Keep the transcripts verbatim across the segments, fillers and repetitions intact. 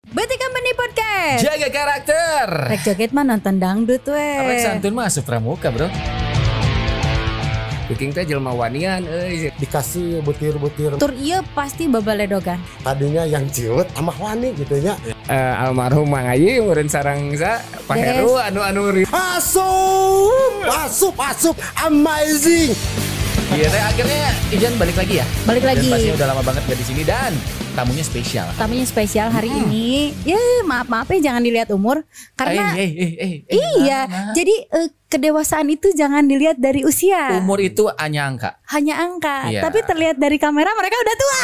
Berarti Company Podcast. Jaga karakter. Rek joget mah nonton dangdut weh. Rek santun mah supramuka bro. Bikin teh jelema wanian euy dikasih butir-butir. Tur ieu pasti babaledogan. Tadinya yang ciut amah wani gitu nya. Uh, almarhum Mang Ayi meureun sareng sa Pak Heru anu-anu asup asup asup amazing. Iya teh akhirnya Ijan balik lagi ya. Balik lagi. Dan pastinya udah lama banget gak di sini dan tamunya spesial. Tamunya spesial hari hmm. ini. Ya maaf maaf ya jangan dilihat umur karena eh, eh, eh, eh, iya. nah, nah. Jadi uh, kedewasaan itu jangan dilihat dari usia. Umur itu hanya angka. Hanya angka. Iya. Tapi terlihat dari kamera mereka udah tua.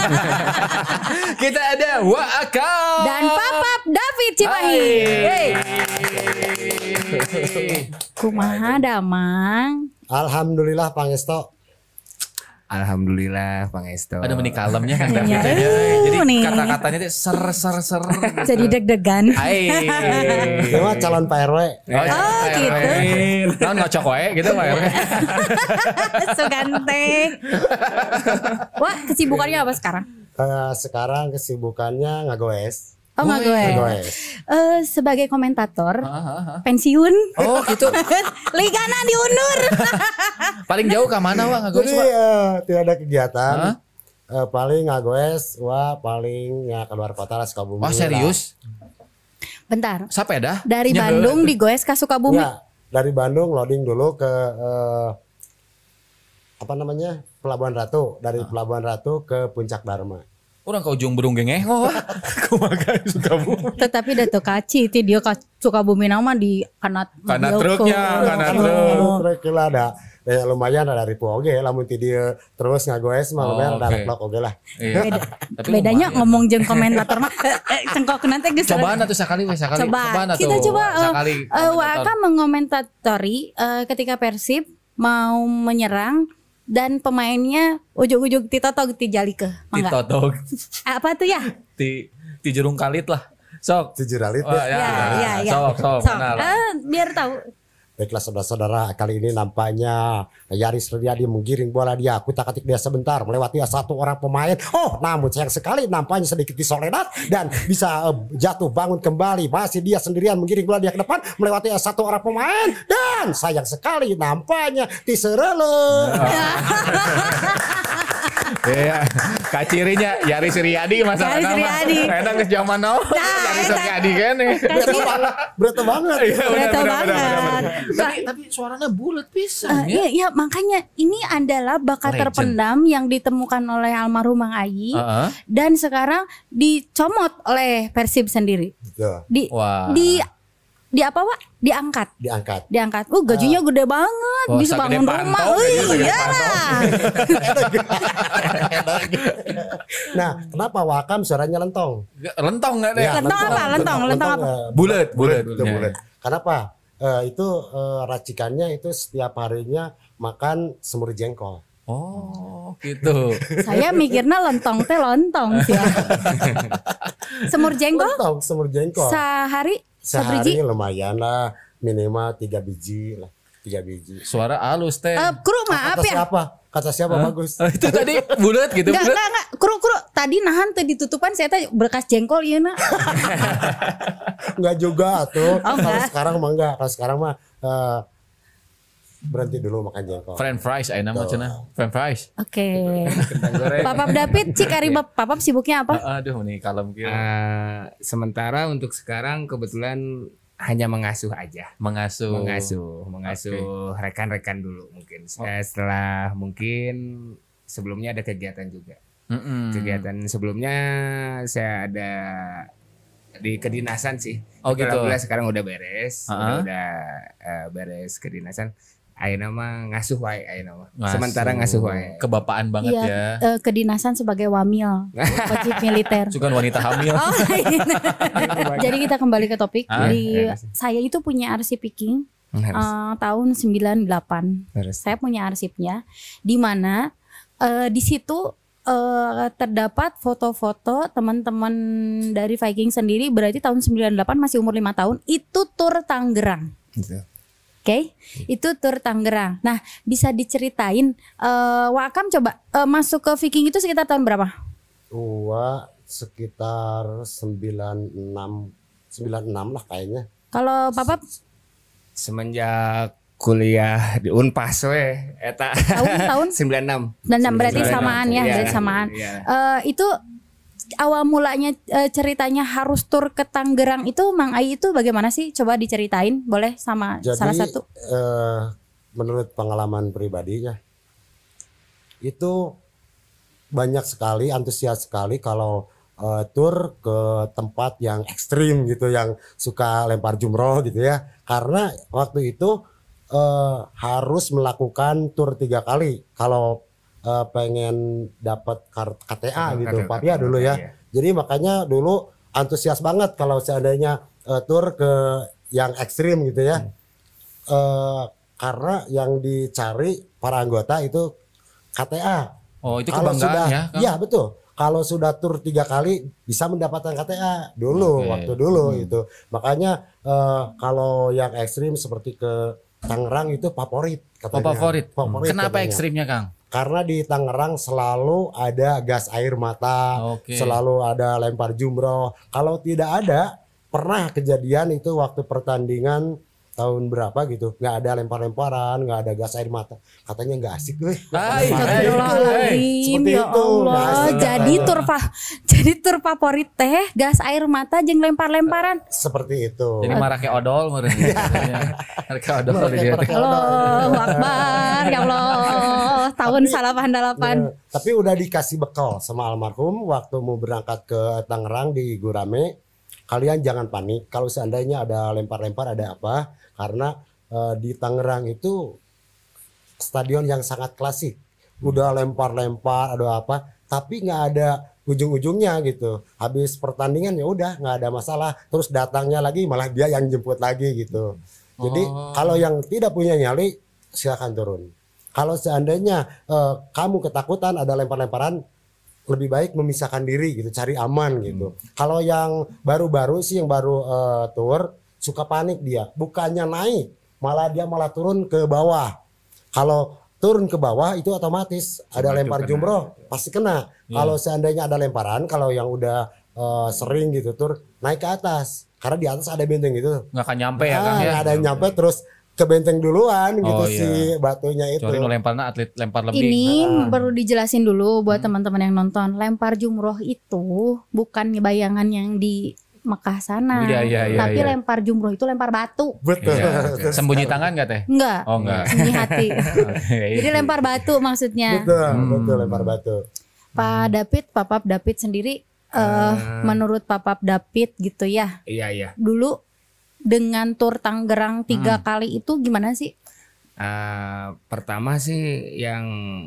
Kita ada Waakam dan Papap David Cimahi. Hey. Kumaha damang. Alhamdulillah Pangesto. Alhamdulillah Pangesto. Ada meni kalemnya kan David Iya. aja. Jadi Nih. kata-katanya itu ser ser ser. Jadi deg-degan. Hai. Dia mah calon Pak R W. Oh, gitu. Nah, ngocok wae gitu Pak R W. So ganteng. Wah, kesibukannya apa sekarang? Uh, sekarang kesibukannya ngagoes. Oh, nggak gue. Ngagoes. Eh, sebagai komentator, pensiun. Oh, gitu. Ligana diundur. Paling jauh ke mana Wak ngagoes Jadi Wak? uh, tidak ada kegiatan. Hah? Uh, paling ngagoes, wah paling ya keluar kota lah Sukabumi. Oh, serius? Bentar. Sepeda? Dari Nya Bandung digoes ke Sukabumi. Enggak, dari Bandung loading dulu ke uh, apa namanya Pelabuhan Ratu, dari Pelabuhan Ratu ke Puncak Dharma. Orang ke ujung burung gengeh oh. Kumaha Sukabumi. Tetapi datu kaci ti dia ka Sukabumi nama di kanat Kanat mobil truknya, ko. kanat Kan truk. anu trek lah ada. Ya, lumayan ada ribu oge lamun ti dieu terus ngagoes mah Oh, lumayan ada oke. vlog oge lah. Iya. Beda, Tapi bedanya lumayan. ngomong jeung komentator mah eh, eh, cengkok nanti geus. Cobaan atuh sakali we sakali. Coba Cobaan atuh. kita coba uh, sakali. uh, Waka mengomentatori uh, ketika Persib mau menyerang dan pemainnya ujug-ujug ti totog ti jalikeun. Ti Mangga. totog. Apa tuh ya? Ti ti jerung kalit lah. Sok. Sejeralit Oh, ya. ya, Ya, ya, ya. Sok, sok, So, mana lah. eh, biar tahu. Baiklah saudara-saudara, kali ini nampaknya Yaris Riyadi menggiring bola dia, kutak-atik dia sebentar melewati satu orang pemain. Oh, namun sayang sekali nampaknya sedikit disoledat dan bisa uh, jatuh bangun kembali. Masih dia sendirian menggiring bola dia ke depan melewati satu orang pemain dan sayang sekali nampaknya diserele. Iya, kacirinya Yaris Riyadi masa Yaris Riyadi. Enak geus zaman now. Yaris eta. Riyadi kan. Berita banget, berita banget. Iya, benar, Berita benar, banget. benar, benar, benar. Tapi tapi suaranya bulat pisan Eh, ya. iya, iya, makanya ini adalah bakat Legend. terpendam yang ditemukan oleh almarhum Mang Ayi Heeh. dan sekarang dicomot oleh Persib sendiri. Tuh, Di Wah. di di apa Wak? Diangkat. diangkat. Diangkat. Uh, gajinya gede banget. Wah, Bisa segede bangun rumah. pantau, Wih, gajinya segede iya pantau. lah. Nah, kenapa Wakam suaranya lentong? Lentong enggak deh? Ya, Lentong apa? Lentong, lentong apa? eh, Bulat, bulat, Bulat, bulat. bulat. Kenapa? Eh, itu eh, racikannya itu setiap harinya makan semur jengkol. Oh, gitu. Saya mikirnya lontong teh lontong sih. Ya. Semur jengkol Lentong, semur jengkol. sehari Sehari seberiji. lumayan lah, minimal tiga biji lah, tiga biji. Suara halus teh. Eh, kru maaf Kata ya. siapa? Kata siapa bagus? Oh, itu tadi bulat gitu. Enggak, bulat. enggak, enggak. Kru, kru. Tadi nahan tuh ditutupan saya teh berkas jengkol ieu na. Enggak juga tuh. Oh, Kalau enggak. sekarang mah enggak. Kalau sekarang mah eh, berhenti dulu makan jengkol. French fries ayeuna mah cenah. French fries. Oke. Kentang goreng. Papap David, Cik Ari Papap sibuknya apa? Aduh nih kalem kieu. Uh, sementara untuk sekarang kebetulan hanya mengasuh aja. Mengasuh. Mengasuh, mengasuh rekan-rekan dulu mungkin. Eh, Setelah mungkin sebelumnya ada kegiatan juga. Mm-mm. Kegiatan sebelumnya saya ada di kedinasan sih. Oh, Tapi gitu. alhamdulillah sekarang udah beres, Uh-huh. udah udah eh, beres kedinasan. Ayeuna mah ngasuh wae ayeuna mah. Ngasuh. Sementara ngasuh wae. Kebapaan banget Iya, ya. eh, kedinasan sebagai wamil, wajib militer. Suka wanita hamil. Oh, iya. Jadi kita kembali ke topik. Ah, Di, iya. saya itu punya arsip picking Harus, eh, tahun sembilan puluh delapan. harus. Saya punya arsipnya di mana eh, di situ eh, terdapat foto-foto teman-teman dari Viking sendiri, berarti tahun sembilan puluh delapan masih umur lima tahun, itu tur Tangerang. Gitu. Oke, itu tur Tangerang. Nah, bisa diceritain eh Wakam coba eh, masuk ke Viking itu sekitar tahun berapa? Gua sekitar sembilan enam sembilan enam lah kayaknya. Kalau Papa Semenjak kuliah di Unpas we eta tahun-tahun sembilan enam. dan enam berarti sembilan puluh enam. samaan ya, Iya, berarti samaan. iya. Eh, itu awal mulanya eh, ceritanya harus tur ke Tangerang itu Mang Ai itu bagaimana sih? Coba diceritain boleh sama Jadi salah satu. eh, menurut pengalaman pribadinya itu banyak sekali, antusias sekali kalau eh, tur ke tempat yang ekstrim gitu, yang suka lempar jumroh gitu ya. Karena waktu itu eh, harus melakukan tur tiga kali kalau eh, pengen dapat K T A gitu, Pak ya dulu ya. Iya. Jadi makanya dulu antusias banget kalau seandainya eh, tur ke yang ekstrim gitu ya. Eh, karena yang dicari para anggota itu K T A. Oh, itu Kalau kebanggaan sudah, ya, Kang? iya betul. Kalau sudah tur tiga kali bisa mendapatkan K T A dulu, Oke. waktu dulu itu. Makanya eh, kalau yang ekstrim seperti ke Tangerang itu favorit Oh, katanya. favorit. Favorit Kenapa katanya. ekstrimnya, Kang? Karena di Tangerang selalu ada gas air mata, Oke. selalu ada lempar jumroh. Kalau tidak ada, pernah kejadian itu waktu pertandingan tahun berapa gitu, nggak ada lempar-lemparan, nggak ada gas air mata. Katanya nggak asik, weh. Hai, hai. Astagfirullahaladzim, Seperti ya itu, Allah. guys. Jadi tur fa- jadi tur favorit teh gas air mata jeung lempar-lemparan. Seperti itu. Jadi marah kayak odol meureun. Marah kayak odol di dia. teh. Allahu Akbar, ya Allah. Tahun salapan dalapan. Ya, tapi udah dikasih bekal sama almarhum waktu mau berangkat ke Tangerang di Gurame. Kalian jangan panik kalau seandainya ada lempar-lempar, ada apa, karena eh, di Tangerang itu stadion yang sangat klasik. Udah lempar-lempar, ada apa, tapi nggak ada ujung-ujungnya gitu. Habis pertandingan ya udah nggak ada masalah. Terus datangnya lagi malah dia yang jemput lagi gitu. Jadi Oh. kalau yang tidak punya nyali silakan turun. Kalau seandainya eh, kamu ketakutan ada lempar-lemparan, lebih baik memisahkan diri gitu, cari aman gitu. Kalau yang baru-baru sih, yang baru eh, tour, suka panik dia, bukannya naik, malah dia malah turun ke bawah. Kalau turun ke bawah itu otomatis ada Itu lempar kena. jumroh, pasti kena. Iya. Kalau seandainya ada lemparan, kalau yang udah eh, sering gitu tur, naik ke atas, karena di atas ada benteng gitu. Nggak akan nyampe ya, Ah, Kang ya. nggak ada yang nyampe, terus ke benteng duluan gitu Oh, iya. si batunya itu. Kecuali nu lemparna atlet lempar lebih. Ini Ah. perlu dijelasin dulu buat teman-teman yang nonton. Lempar jumroh itu bukan bayangan yang di Mekah sana. Iya, iya, iya, Tapi iya. lempar jumroh itu lempar batu. Betul. Iya. Sembunyi tangan nggak teh? Enggak. Oh enggak. Sembunyi hati. Oke, Jadi lempar batu maksudnya. Betul, Hmm. betul lempar batu. Pak David, Papap David sendiri eh menurut Papap David gitu ya. Iya iya. Dulu dengan tur Tangerang tiga Hmm. kali itu gimana sih? Eh, pertama sih yang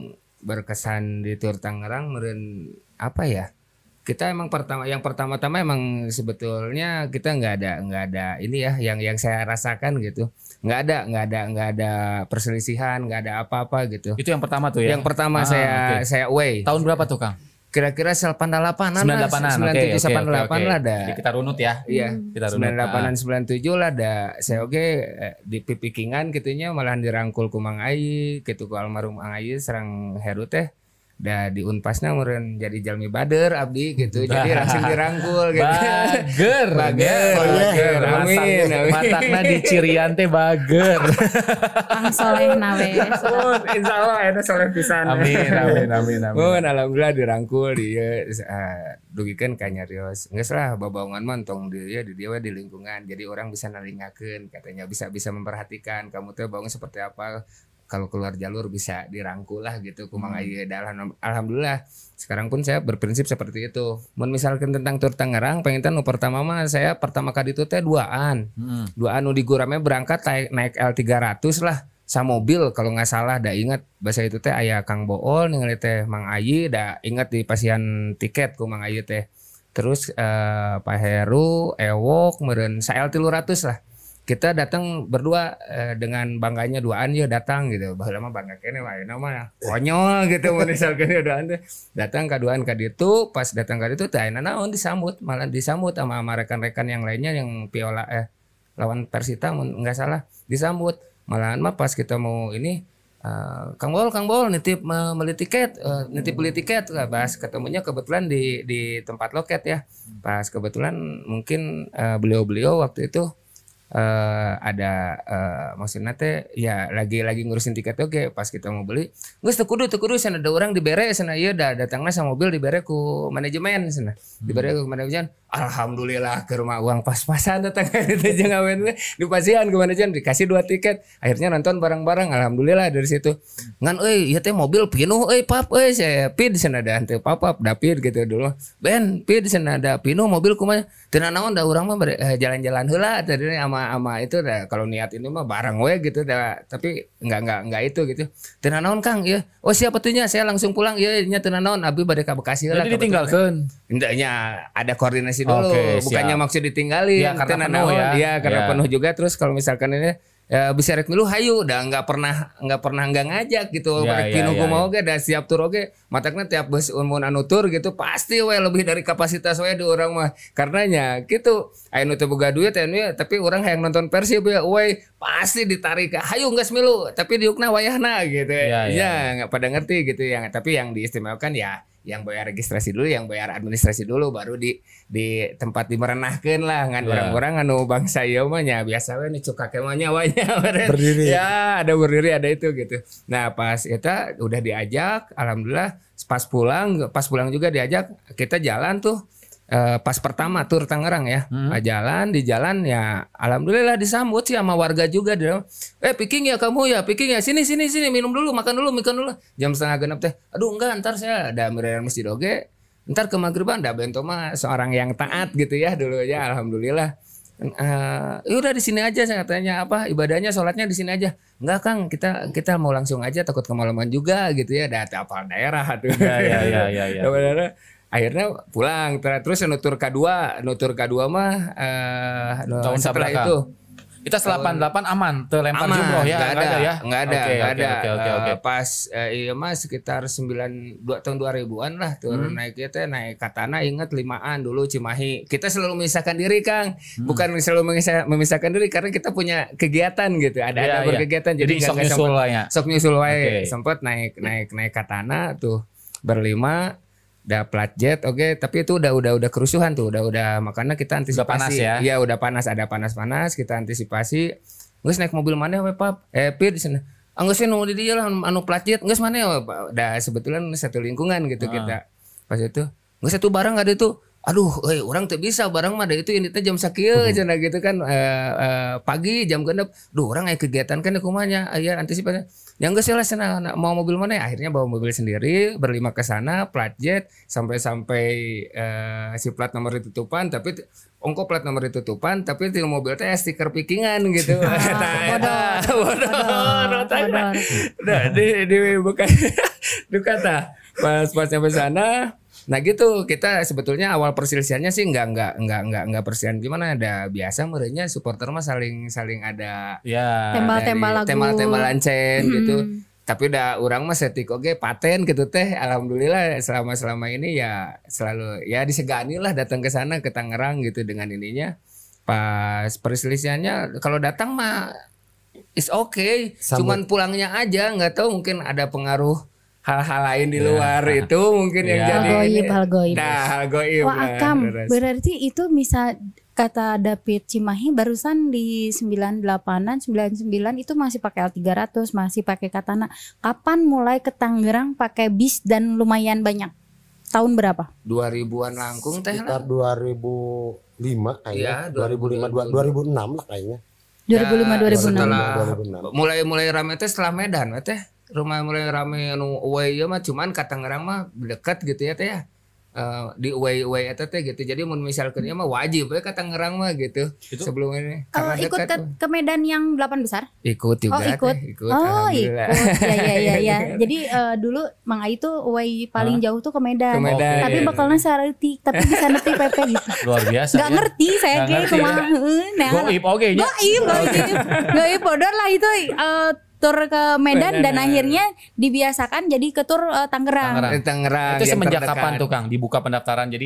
berkesan di Tur Tangerang meren apa ya? Kita emang pertama yang pertama-tama emang sebetulnya kita nggak ada nggak ada ini ya yang yang saya rasakan gitu. Nggak ada nggak ada nggak ada perselisihan, nggak ada apa-apa gitu. Itu yang pertama tuh ya. Yang pertama Ah, saya oke. saya away. Tahun berapa tuh, Kang? Kira-kira delapan delapanan sembilan lah, delapanan. sembilan Oke, tujuh oke, delapan oke, delapan oke. lah ada. Jadi kita runut ya. Iya, Kita runut. sembilan delapanan Ah. sembilan tujuh lah ada saya oke eh, di pipikingan gitunya malahan dirangkul ku Mang Ai gitu ku almarhum Mang Ai serang Heru teh da di Unpasna meureun jadi jalmi bader abdi gitu. Jadi langsung dirangkul gitu. Bager. Bager, Ya, bager. Matak- Amin, amin. Matakna di Cirian teh bager. Kang Soleh nawe. Mun insyaallah eta soleh pisan. Amin, amin, amin, amin. Mun alhamdulillah dirangkul dia uh, dugikeun ka nyarios. Geus lah babaungan mah tong dia di dia we di lingkungan. Jadi orang bisa nalingakeun katanya bisa bisa memperhatikan kamu teh bangun seperti apa. Kalau keluar jalur bisa dirangkul lah gitu ku Mang Ai. Dan alhamdulillah sekarang pun saya berprinsip seperti itu. Mun misalkan tentang Tur Tangerang pengen nu pertama mah saya pertama kali itu teh duaan. Hmm. Duaan nu di Gurame berangkat naik, naik L tiga ratus lah. Sa mobil kalau nggak salah dah ingat bahasa itu teh aya Kang Bool ningali teh Mang Ai dah ingat di pasian tiket ku Mang Ai teh. Terus eh, Pak Heru, Ewok, meureun sa L tiga ratus lah. Kita datang berdua eh, dengan bangganya duaan ya datang gitu. Baheula mah bangga kene wae mah konyol gitu mun misalkan ya duaan teh. Datang ka duaan ka ditu, pas datang ka ditu teh ayeuna naon disambut, malah disambut sama, sama rekan-rekan yang lainnya yang piola eh lawan Persita mun enggak salah disambut. Malahan mah pas kita mau ini Uh, Kang Bol, Kang Bol nitip uh, beli tiket, uh, nitip beli tiket lah. Pas ketemunya kebetulan di di tempat loket ya. Pas kebetulan mungkin uh, beliau-beliau waktu itu uh, ada uh, maksudnya teh ya lagi lagi ngurusin tiket oke. Pas kita mau beli, geus teu kudu teu kudu sana ada orang dibere sana ieu da datangna sa mobil dibere ku manajemen sana. Dibere ku manajemen. Alhamdulillah ke rumah uang pas-pasan datang itu jeung aweun dipasihan ke manajemen dikasih dua tiket. Akhirnya nonton bareng-bareng alhamdulillah dari situ. Ngan euy ieu teh mobil pinuh euy pap euy saya pid sana da henteu papap dapid gitu dulu. Ben pid sana da pinuh mobil kumaha teu naon da urang mah eh, jalan-jalan heula tadi ama ama itu da kalau niat ini mah bareng we gitu da tapi enggak enggak enggak itu gitu. Teu naon Kang ieu. Oh siapa tuhnya saya langsung pulang ieu nya teu naon abi bade ka Bekasi heula. Jadi ditinggalkeun. Endaknya ada koordinasi dulu, Oke, bukannya siap. maksud ditinggalin, Ya, karena penuh naon, ya. Iya, karena Ya. penuh juga. Terus kalau misalkan ini ya, bisa rek milu hayu, udah nggak pernah nggak pernah nggak ngajak gitu, Ya, rek ya, pinuh ya, kumaha ya. oge, dah siap tur oge, matakna tiap bus mun anu tur gitu pasti we lebih dari kapasitas we di orang mah, karenanya gitu, aya nu teu boga duit aya tapi orang hayang nonton Persib ya, we pasti ditarik, hayu geus milu, tapi diukna wayahna gitu, Ya, ya. ya nggak pada ngerti gitu yang, tapi yang diistimewakan ya yang bayar registrasi dulu, yang bayar administrasi dulu, baru di di tempat dimerenahkeun lah ngan Ya. orang-orang anu bangsa ieu mah nya biasa we nu cukake mah nyawanya Berdiri. ya ada berdiri ada itu gitu. Nah pas eta udah diajak, alhamdulillah pas pulang pas pulang juga diajak kita jalan tuh. Uh, pas pertama tur Tangerang ya, Hmm. Nah, jalan di jalan ya, alhamdulillah disambut sih sama warga juga dia. Eh picking ya kamu ya, picking ya sini sini sini minum dulu, makan dulu, makan dulu. Jam setengah genap teh, aduh enggak ntar saya ada meriam masjid oge, ntar ke maghriban ada bento mah seorang yang taat gitu ya dulu ya, alhamdulillah. Uh, udah di sini aja saya katanya apa ibadahnya sholatnya di sini aja. Enggak Kang, kita kita mau langsung aja takut kemalaman juga gitu ya, ada apa daerah tuh. Ya, ya, ya, ya, ya. Daerah. Akhirnya pulang terus nutur kedua nutur kedua mah eh Tahun setelah sabraka? itu Kita delapan delapan aman, terlempar aman jumroh ya, nggak ada ya. nggak ada Oke, nggak oke, ada oke, oke, oke. Eh, pas eh, iya mah sekitar sembilan dua tahun dua ribuan lah tuh Hmm. naiknya teh naik katana inget limaan dulu Cimahi kita selalu memisahkan diri Kang bukan selalu memisah- memisahkan diri karena kita punya kegiatan gitu ada Hmm. Iya, ada iya. berkegiatan Jadi jadi nggak- sok nggak nyusul sempet- lah ya. sok nyusul wae Oke. sempet naik naik naik katana tuh berlima udah plat jet oke tapi itu udah udah udah kerusuhan tuh udah udah makanya kita antisipasi panas ya? iya udah panas ada panas-panas kita antisipasi geus naik mobil mana we pap eh pir di sana anggeus nu di dieu lah anu plat jet geus mana we udah sebetulnya satu lingkungan gitu Ah. kita pas itu geus satu barang ada itu aduh euy urang teu bisa barang mah da itu ini teh jam sakieu cenah gitu kan eh, eh, pagi jam genep duh urang aya kegiatan kan kumaha nya aya antisipasi yang geus lah sana na- mau mobil mana ya akhirnya bawa mobil sendiri berlima ke sana plat jet sampai-sampai eh, si plat nomor ditutupan tapi t- ongko plat nomor ditutupan tapi di mobil teh stiker pikingan gitu nah, bodor. bodor Bodor, otak. bodor. Nah, di di bukan duka tah pas pas sampai sana nah gitu kita sebetulnya awal perselisihannya sih nggak nggak nggak nggak nggak perselisihan gimana ada biasa merenya supporter mah saling saling ada Ya. Tembal-tembal lagu. tembal-tembal lancen Hmm. gitu tapi udah orang mah setik oke paten gitu teh alhamdulillah selama selama ini ya selalu ya disegani lah datang ke sana ke Tangerang gitu dengan ininya pas perselisihannya kalau datang mah is okay Sambut. cuman pulangnya aja nggak tahu mungkin ada pengaruh hal-hal lain di luar itu mungkin yang Ya. jadi Hal goib, ini. hal goib. Nah, hal goib. Wah nah, Akam, terus. berarti itu bisa kata David Cimahi barusan di sembilan delapanan, sembilan sembilan itu masih pakai L tiga ratus, masih pakai katana. Kapan mulai ke Tangerang pakai bis dan lumayan banyak? Tahun berapa? dua ribuan langkung teh lah. Sekitar dua ribu lima Iya, kayaknya, dua ribu lima, dua ribu enam lah kayaknya. dua ribu lima dua ribu enam. Setelah dua ribu enam. mulai mulai rame teh setelah Medan we teh. Rumah mulai rame anu away ya mah cuman ka Tangerang mah dekat gitu ya teh ya. Eh, di away away eta teh gitu. Jadi mun misalkan ya mah wajib we ka Tangerang mah gitu. Sebelum ini karena Eh, ikut dekat. ke, ke Medan yang delapan besar? Ikut juga Oh ikut, teh, ikut. oh alhamdulillah. ikut, ya ya ya ya. Jadi eh, dulu Mang Ai tuh away paling jauh tuh ke Medan. Ke Medan. Tapi bakalnya sareutik, tapi bisa nepi P P gitu. Luar biasa. Gak ya. ngerti saya Nggak ge ngerti kumaha heuh. Nah, Goib oke nya. Goib, goib, goib bodor lah itu eh, tur ke Medan dan akhirnya dibiasakan jadi ke tur eh, Tangerang. Tangerang. Di Tangerang. Itu yang semenjak terdekat. kapan tuh Kang dibuka pendaftaran jadi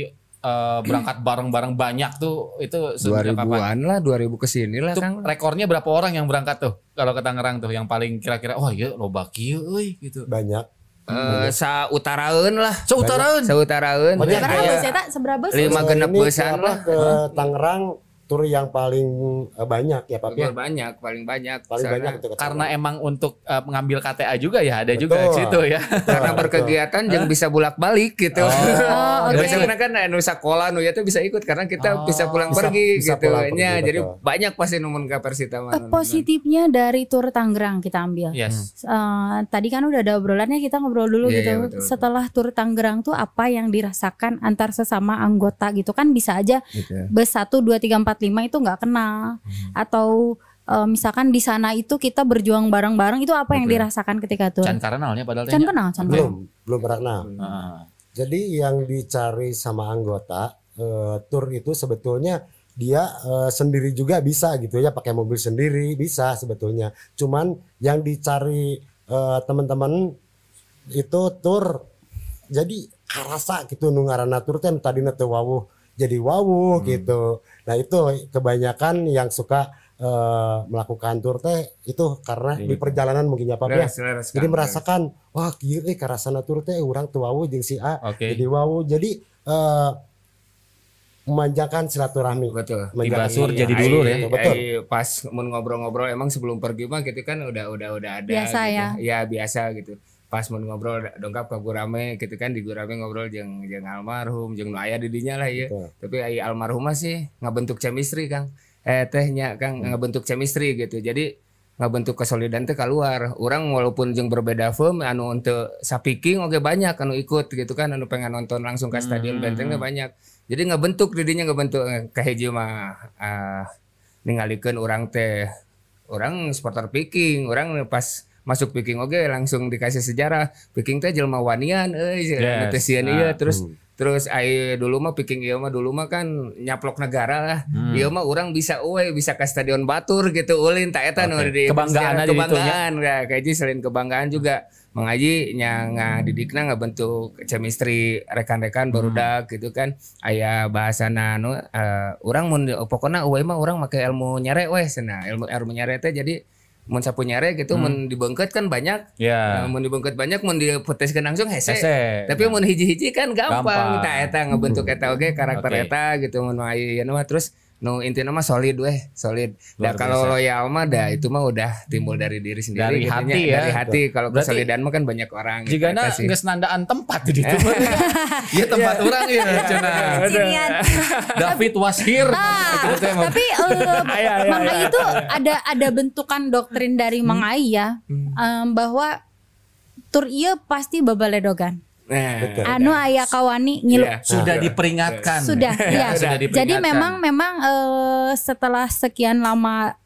eh, berangkat bareng-bareng banyak tuh itu dua sejak kapan? ribuan lah, dua ribu kesini lah Itu Kang. rekornya berapa orang yang berangkat tuh kalau ke Tangerang tuh yang paling kira-kira oh iya loba kieu euy gitu. Banyak. Eh, sautaraeun lah. Seutaraeun. Sautaraeun. Banyak. Berapa Kayak bus eta? Seberapa bus? lima Eh, genep ini besan ke apa, lah. ke Tangerang tur yang paling eh, banyak ya Pak ya. Paling banyak, paling banyak. Paling Soalnya- banyak itu ke Karena Tangerang. emang untuk eh, mengambil K T A juga ya ada juga Betul. di situ ya. karena Betul. berkegiatan yang bisa bolak-balik gitu. Oh, oke. Biasanya kan anu sekolah nu ya tuh bisa ikut karena kita Oh, bisa pulang bisa- pergi bisa gitu. pulang pergi, Nya, jadi betul. banyak pasti numun ka Persita mah. Eh, positifnya dari tur Tangerang kita ambil. Yes. Eh, tadi kan udah ada obrolannya, kita ngobrol dulu Iya, gitu. iya, betul, betul. Setelah tur Tangerang tuh apa yang dirasakan antar sesama anggota gitu kan, bisa aja Gitu. bus satu dua tiga empat lima itu nggak kenal, atau eh, misalkan di sana itu kita berjuang bareng-bareng, itu apa yang Betul. dirasakan ketika tur? Can karenalnya padahal Can tanya. kenal, can kenal. Belum, belum pernah. Nah, Heeh. jadi yang dicari sama anggota eh, tur itu sebetulnya dia eh, sendiri juga bisa gitu ya, pakai mobil sendiri bisa sebetulnya. Cuman yang dicari eh, teman-teman itu tur jadi karasa gitu nu ngaranna tur teh tadina teu wawuh jadi wawuh gitu. Nah, itu kebanyakan yang suka eh, melakukan tur teh itu karena di perjalanan mungkin ya Pak ya. Leres, leres, Jadi Kang. merasakan wah kieu euy karasana tur teh urang teu wawuh jeung si A. Oke. Jadi wawuh. Jadi eh, memanjakan silaturahmi. Betul. Memanjakan Basur silaturahmi. jadi dulu ya. Ai- Betul. ai pas mun ngobrol-ngobrol emang sebelum pergi mah gitu kan udah udah udah ada Biasa gitu. ya. Ya biasa gitu. Pas mun ngobrol dongkap ke Gurame gitu kan, di Gurame ngobrol jeung jeung almarhum jeung nu aya di dinya lah ya. Betul. Tapi ai almarhum mah sih ngabentuk chemistry Kang. Eh tehnya Kang ngabentuk chemistry gitu. Jadi ngabentuk kesolidan teh keluar. Urang walaupun jeung berbeda firm anu untuk sapiking oge banyak anu ikut gitu kan, anu pengen nonton langsung ke stadion Benteng teh banyak. Jadi ngabentuk didinya ngabentuk eh, kahiji mah ah, ningalikeun urang teh urang supporter Viking, urang pas masuk Viking oge langsung dikasih sejarah. Viking teh jelema wanian euy, Yes. teh sieun Nah. ieu terus terus ai dulu mah Viking ieu mah dulu mah kan nyaplok negara lah. Hmm. Ieu mah urang bisa euy bisa ke Stadion Batur gitu ulin ta eta nu Oke. di Kebanggaan aja gitu kebanggaan ya. Kayak selain kebanggaan juga mengaji nya ngadidikna ngabentuk chemistry rekan-rekan barudak gitu kan. Aya bahasana anu eh, urang mun pokona euy mah urang make ilmu nyare we cenah. Ilmu ilmu nyare teh jadi mun sapu nyare gitu mun dibengket kan banyak. Ya. Nah, mun dibengket banyak mun diputeskeun langsung hese. Hese. Tapi mun hiji-hiji kan Gampang. gampang. Eta eta ngabentuk eta oge karakter Oke. eta gitu mun ayeuna mah terus nu intinya mah solid weh, solid. Luar Nah kalau biasa. loyal mah dah itu mah udah timbul dari diri sendiri Dari gitu hati nya. ya. Dari hati. Kalau Berarti- kesolidan mah kan banyak orang gitu, Jigana eta sih. geus nandaan tempat di ditu. Iya tempat orang ya cenah. Cirian. David was here. Ah, Gitu teh, Mam. tapi eh, Mang Ai itu ada ada bentukan doktrin dari Mang Ai ya, em, bahwa tur ieu pasti babaledogan. Nah, Betul. Anu aya kawani ngilu. Iya. Sudah diperingatkan. Sudah, ya. Sudah diperingatkan. Jadi memang memang eh, setelah sekian lama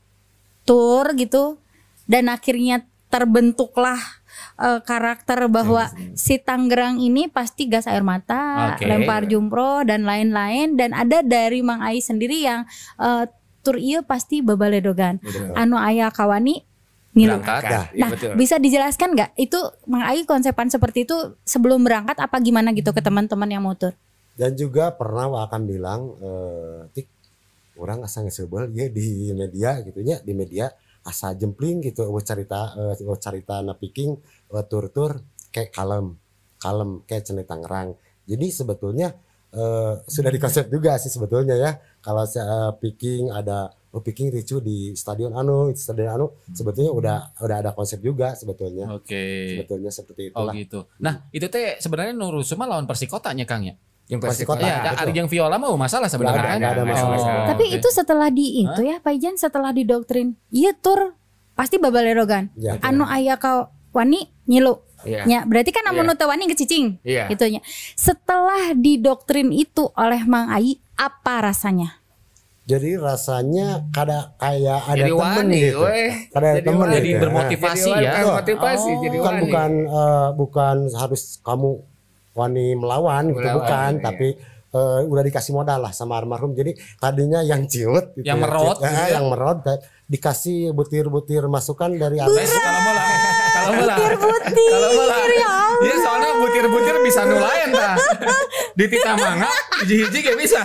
tur gitu dan akhirnya terbentuklah eh, karakter bahwa si Tangerang ini pasti gas air mata, Oke. lempar jumroh dan lain-lain, dan ada dari Mang Ai sendiri yang eh, tur ieu pasti babaledogan. Anu aya kawani ngilu. Berangkat. Nah, iya, Nah, betul. bisa dijelaskan nggak itu Mang Ai konsepan seperti itu sebelum berangkat apa gimana gitu ke teman-teman yang mau tur? Dan juga pernah akan bilang eh, tik orang asa ngesebel ya di media gitu nya, di media asa jempling gitu eueuh carita eh, eueuh carita na Viking eueuh tur-tur kayak kalem kalem kayak cenah Tangerang. Jadi sebetulnya eh, sudah dikonsep juga sih sebetulnya ya. Kalau uh, Viking ada oh Viking ricu di stadion anu, di stadion anu sebetulnya udah udah ada konsep juga sebetulnya. Oke. Sebetulnya seperti Oh itulah. gitu. Nah, itu teh sebenarnya Nurusu mah lawan Persikotanya Kang ya. yang Pasti pasti kota. Iya, betul. ada yang Viola mah masalah sebenarnya Nggak ada, kan. nggak ada masalah. Oh, Tapi oke. itu setelah di itu ya Pak Ijan, setelah didoktrin, iya tur pasti babalerogan. Ya. Anu aya ka wani nyilu. Iya. Ya, berarti kan amun Iya. nu teu wani gecicing. Iya. Gitu nya. Setelah didoktrin itu oleh Mang Ai, apa rasanya? Jadi rasanya kada kayak ada Jadi temen wani, gitu. weh. Kada ada temen wani. Jadi gitu. bermotivasi Jadi ya. wani, motivasi Oh. jadi Bukan wani. bukan eh, bukan harus kamu wani melawan gitu Melawan, bukan, iya. tapi eh, udah dikasih modal lah sama almarhum. Jadi tadinya yang ciut gitu Yang ya, merot ciut, gitu eh, ya. yang merot eh, dikasih butir-butir masukan dari Kalau almarhum. bola, kalau bola, Butir-butir, kalau bola, ya Allah. Iya soalnya butir-butir bisa nulayan tah. Di tita mangga hiji-hiji ge bisa.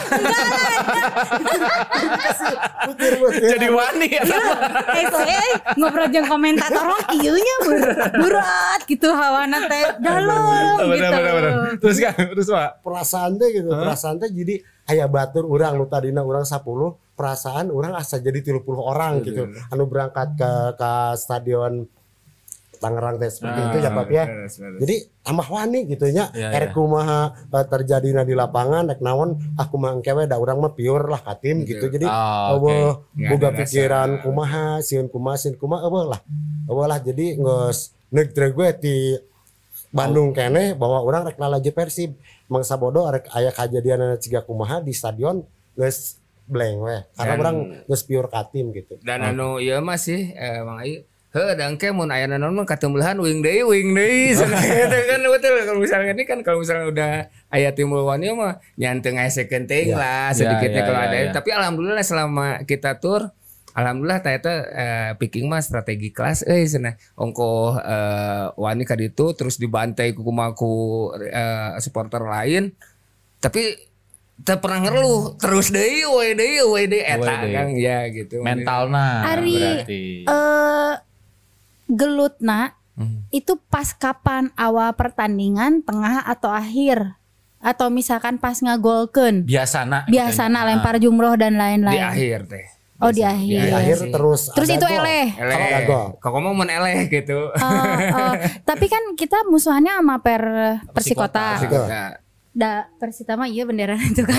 Butir-butir. Jadi wani ya. Eh saya ngobrol jeung komentator mah kieu nya berat gitu hawana teh dalam gitu. Benar-benar. Terus kan, terus Pak. Perasaan teh gitu, perasaan teh jadi aya batur urang nu tadina urang sepuluh, perasaan urang asa jadi tiga puluh orang gitu. Anu berangkat ke ke stadion Tangerang teh seperti Ah, itu ya Pak ya. beres, beres. Jadi amah wani gitu nya. Ya, Erek ya. kumaha eh, terjadina di lapangan rek naon aku mah engkewe da urang mah pure lah ka tim gitu. Jadi Oh, oke. eueuh Nggak boga ada rasa. pikiran kumaha sieun kumaha sieun kumaha eueuh lah. Eueuh lah jadi geus negeri gue di Bandung kene bahwa orang rek lalaje Persib mangsa bodoh rek aya kajadian ciga kumaha di stadion geus blank we karena Dan- orang geus pure ka tim gitu. Dan anu ieu mah sih eh, Mang Ayu heuh dangke mun aya naon mah katembeulahan wing deui wing deui cenah gitu kan betul kalau misalnya ini kan kalau misalnya udah aya timbul wani mah nyanteng ngasekeun teuing Ya. lah sedikitnya Ya, ya, kalau ya, ada ya. tapi alhamdulillah selama kita tur alhamdulillah ternyata eh, picking mah strategi kelas euy cenah ongko eh, wani ka ditu terus dibantai ku kumaku eh, supporter lain tapi teu pernah ngeluh terus deui we deui we deui eta We deui. kan ya gitu Mentalna Ari, berarti. eh gelutna Hmm. itu pas kapan awal pertandingan, tengah atau akhir? Atau misalkan pas ngagolkeun? Biasana. Biasana lempar jumroh dan di lain-lain. akhir teh. Oh di Di akhir. Iya akhir sih. terus Terus ada itu gol. eleh. Eleh. Kalau ada gol. Kok ngomong mun eleh gitu. Oh, oh. Tapi kan kita musuhannya sama per Persikota. Persikota. Nah, Da Persita mah iya bendera itu kan.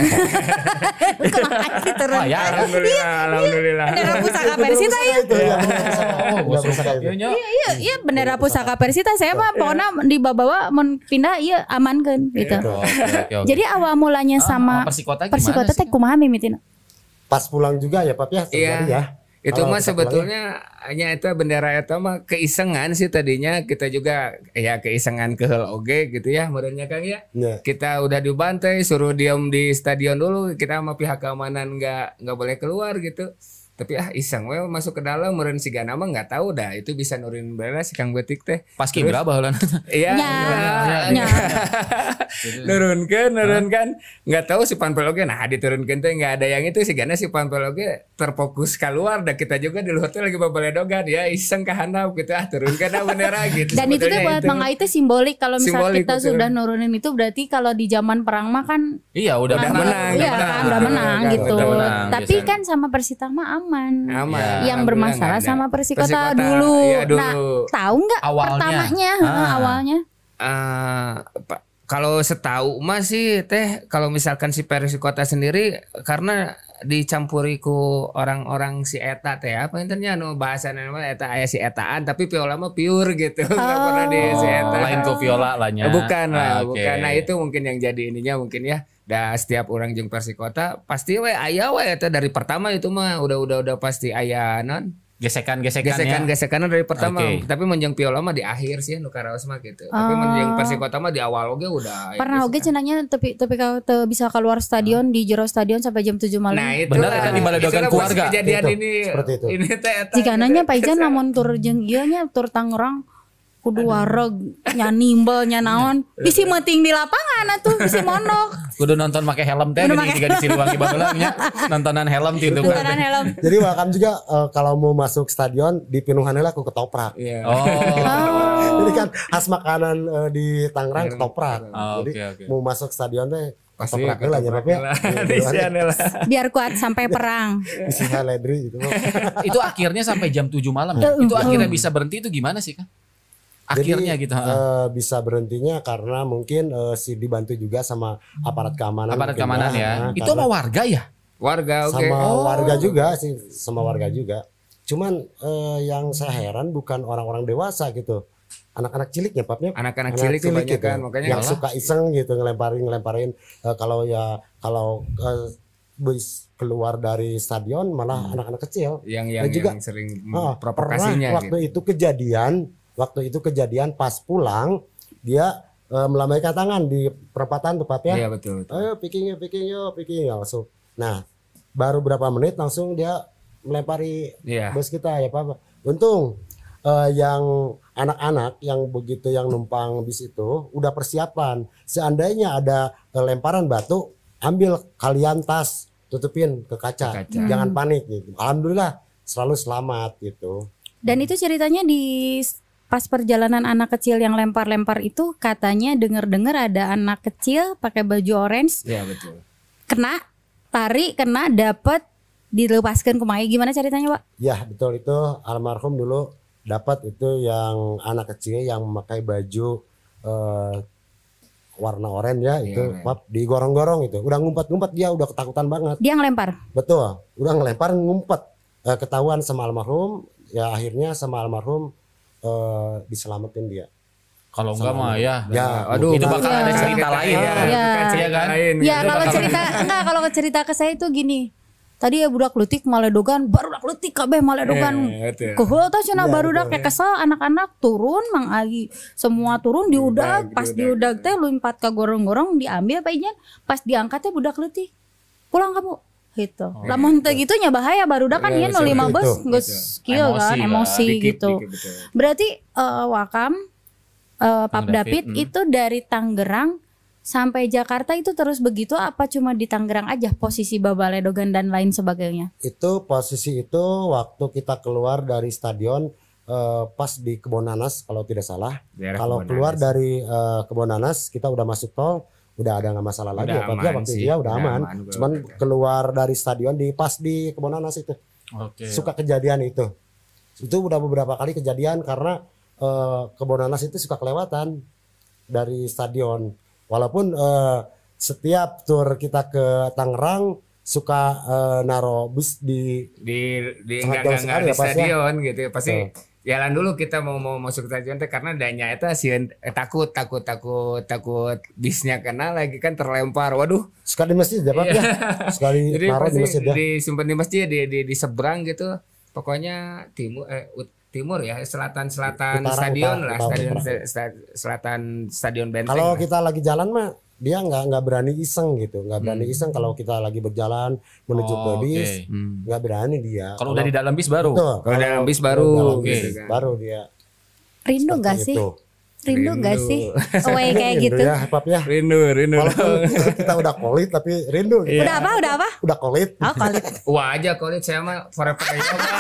Kumaha sih turun. Oh, ya. alhamdulillah, alhamdulillah. Bendera pusaka Persita ya. Itu ya. Oh, gua suka itu. ieu nya. Iya, iya bendera pusaka Persita saya mah pokoknya dibawa mun pindah iya amankeun gitu. Oke, oke, oke. Jadi awal mulanya Ah, sama Persikota gimana Persikota sih, teh kumaha mimitina? Pas pulang juga ya Pak ya terjadi Iya. ya. Itu Kalau mah kita sebetulnya hanya itu bendera itu mah keisengan sih tadinya kita juga ya keisengan keheul oge gitu ya merenya Kang ya. Iya. Kita udah dibantai suruh diam di stadion dulu kita sama pihak keamanan nggak nggak boleh keluar gitu. Tapi ah iseng we masuk ke dalam meureun sigana mah nggak tahu dah itu bisa nurunin bendera si Kang Betik teh. Pas kibra baheula. Iya. Ya, ya. Nurunkan, nurunkan, nggak tahu si Panpel oge. Nah diturunkan teh nggak ada yang itu sih karena si Panpel oge terfokus keluar. Dan kita juga di luar tuh lagi babaledogan ya iseng ke handap gitu ah turunkan dah bendera gitu. Dan itu tuh sebetulnya buat Mang Ai itu simbolik kalau misalnya Simbolik, kita betul. sudah nurunin itu berarti kalau di zaman perang mah kan Iya, udah Udah menang. menang, iya udah kan menang. udah menang Udah gitu. menang, Tapi biasanya. kan sama Persita mah aman. aman. Yang Alhamdulillah bermasalah nggak ada. sama Persikota, Persikota, dulu. iya, dulu. Nah, tahu nggak Awalnya. pertamanya, Ah. Heeh, awalnya? Eh, Pak, kalau setahu mah sih teh kalau misalkan si Persikota sendiri karena dicampuri ku orang-orang si eta teh apa intinya anu bahasana mah eta aya si etaan tapi Viola mah pure gitu nggak pernah di si eta. Lain ke Viola lah nya. Eh, bukan lah, Ah, oke. bukan. Nah itu mungkin yang jadi ininya mungkin ya. Da setiap orang jeung Persikota pasti we aya we eta dari pertama itu mah udah udah udah pasti aya non Gesekan-gesekan ya. gesekan-gesekan dari pertama. Oke. Tapi menjeng Viola mah di akhir sih nu karaos mah gitu. Tapi Oh. menjeng Persikota mah di awal oge udah. aya Pernah oge gesekan. cenanya tapi tapi kau teu bisa keluar stadion di jero stadion sampai jam tujuh malam. Nah itu Bener, eta di baladogan keluarga. Kejadian Itu, ini seperti itu. ini teh eta Jika nanya Pak Ijan Kesel. lamun tur jeung ieu nya tur Tangerang kudu wareg nya nimbel nya naon bisi meuting di lapangan atuh bisi mondok Kudu nonton make helm teh Kudu di make- tiga di Siliwangi baheula nya. Nontonan helm ti itu tukaran kan. helm. Jadi welcome juga eh, kalau mau masuk stadion dipinuhan heula ku ketoprak. Iya. Oh. Jadi kan khas makanan eh, di Tangerang ketoprak. Oh, Jadi oke, oke. mau masuk stadion teh Pasti ketoprak heula nya Pak ya. Di sana lah. Biar kuat sampai perang. Isi haledri gitu. Itu akhirnya sampai jam tujuh malam ya. Itu akhirnya bisa berhenti itu gimana sih kan? Akhirnya Jadi, gitu. heeh. eh, bisa berhentinya karena mungkin eh, si dibantu juga sama aparat keamanan. Aparat mungkin keamanan ya. Nah, Itu karena sama warga ya? Warga oke. sama Oh. warga juga sih, sama warga juga. Cuman eh, yang saya heran bukan orang-orang dewasa gitu. Anak-anak ciliknya Papnya. Anak-anak cilik kebanyakan, makanya yang malah- suka iseng gitu ngelemparin ngelemparin eh, kalau ya kalau eh, bis keluar dari stadion malah anak-anak kecil. yang yang, Dan juga, yang sering Ah, provokasinya pernah waktu gitu. itu kejadian, waktu itu kejadian pas pulang dia eh, melambaikan tangan di perempatan tepatnya. Iya betul. betul. Ayo picking yuk, picking yuk, picking yuk langsung. Nah, baru berapa menit langsung dia melempari Iya. bus kita ya Pak. Untung eh, yang anak-anak yang begitu yang numpang bis itu udah persiapan. Seandainya ada eh, lemparan batu, ambil kalian tas, tutupin ke kaca, Ke kaca. jangan panik gitu. Alhamdulillah selalu selamat gitu. Dan itu ceritanya di pas perjalanan anak kecil yang lempar-lempar itu katanya dengar-dengar ada anak kecil pakai baju orange Iya betul. kena tarik kena dapat dilepaskan ke Mai. Gimana ceritanya, Pak? Ya betul itu almarhum dulu dapat itu yang anak kecil yang memakai baju eh, warna oranye ya Iya, itu men. pap digorong-gorong itu udah ngumpet-ngumpet dia udah ketakutan banget. Dia ngelempar. Betul, udah ngelempar ngumpet. Eh, ketahuan sama almarhum, ya akhirnya sama almarhum eh, diselamatin dia. Kalau enggak mah ya. Ya, Aduh, itu bakal ada Iya. cerita lain ya. Iya. Bukan cerita Iya kan? lain, Ya gitu. kalau cerita enggak kalau cerita ke saya itu gini. Tadi ya budak leutik maledogan, barudak leutik kabeh maledogan. Eh, betul. Kuhul teh cenah Iya, barudak betul, kayak kesel anak-anak turun Mang Agi. Semua turun diudag, Diudag, pas diudag. diudag teh lompat ka gorong-gorong diambil apa ijan, pas diangkat teh budak leutik. Pulang kamu gitu. Lamun teh gitu nya bahaya barudak kan Iya, ieu nu betul, lima belas betul. geus kieu Emosi kan, lah, emosi Dikit, gitu. dikit, betul. Berarti eh, Wakam eh, Pak Kang David David, hmm. itu dari Tangerang sampai Jakarta itu terus begitu apa cuma di Tangerang aja posisi Babaledogan dan lain sebagainya? Itu posisi itu waktu kita keluar dari stadion eh, pas di Kebon Nanas kalau tidak salah. Daerah Kalau Kebon keluar Nanas. dari eh, Kebon Nanas kita udah masuk tol, udah ada nggak masalah lagi Udah ya Pak? aman Ya, waktu sih, itu ya udah udah aman. aman, gua Cuman udah. keluar dari stadion di pas di Kebon Nanas itu Oke. suka kejadian itu. Itu udah beberapa kali kejadian karena eh, Kebon Nanas itu suka kelewatan dari stadion. Walaupun eh, setiap tur kita ke Tangerang suka eh, naro bus di di di Sangat enggak jauh enggak sekali di ya, Pas, ya? stadion gitu ya. Pasti Betul. jalan dulu kita mau mau masuk ke stadion teh karena danya itu sieun eh, takut takut takut takut bisnya kena lagi kan terlempar. Waduh. suka di masjid ya Pak ya. Sekali Jadi naro di pasti masjid ya. disimpan di masjid di di, di seberang gitu. Pokoknya timur eh ut- timur ya, selatan selatan Utara, stadion utara, lah, utara, stadion utara. sta- sta- selatan stadion Benteng. Kalau lah. kita lagi jalan mah dia nggak nggak berani iseng gitu, nggak berani Hmm. iseng kalau kita lagi berjalan menuju ke Oh, bis, oke. Hmm. nggak berani dia. Kalau udah di dalam bis baru. Betul. Kalau dalam bis baru, dalam oke. bis gitu kan. baru dia. Rindu seperti gak sih? itu. Rindu gak Rindu. sih? Away kayak Rindu gitu. ya, Pap ya. Rindu, rindu. Walaupun kita udah kolit tapi rindu. Gitu. Udah apa? Udah apa? Udah kolit. Oh, kali. Wah aja kalau saya mah forever aja, Pak.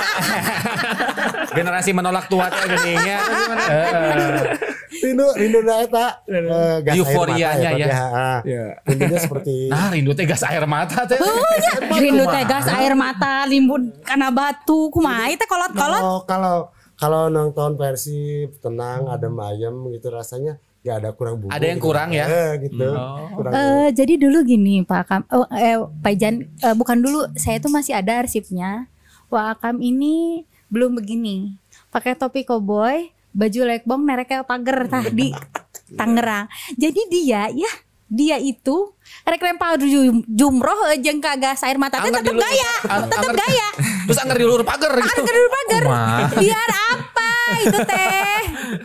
Generasi menolak tua teh geningnya. Heeh. Rindu, rindu dah eta. Eh, gas air Euforianya mata ya. Pap, Ah, Ya. Rindunya seperti Nah, rindu teh gas air mata teh. Rindu teh gas air mata limbun karena batu kumaha teh kolot-kolot. kalau kalau kalau nonton Persib tenang adem ayem gitu rasanya ya ada kurang bumbu. Ada yang gitu. kurang ya? Eh, gitu. Oh. Kurang Eh, jadi dulu gini Pak Akam, oh, eh, Pak Ijan, eh, bukan dulu, saya tuh masih ada arsipnya. Wah Akam ini belum begini, pakai topi koboi, baju lekbong, nerekel pager tah di Tangerang. Jadi dia ya, dia itu rek lempar jum- jumroh eh, jeung ka gas air mata teh Angger tetep di lu- gaya, ang- tetep angger- gaya. Terus anggar di luar pagar gitu. Angger di luar pagar. Kumaha? Biar apa itu teh?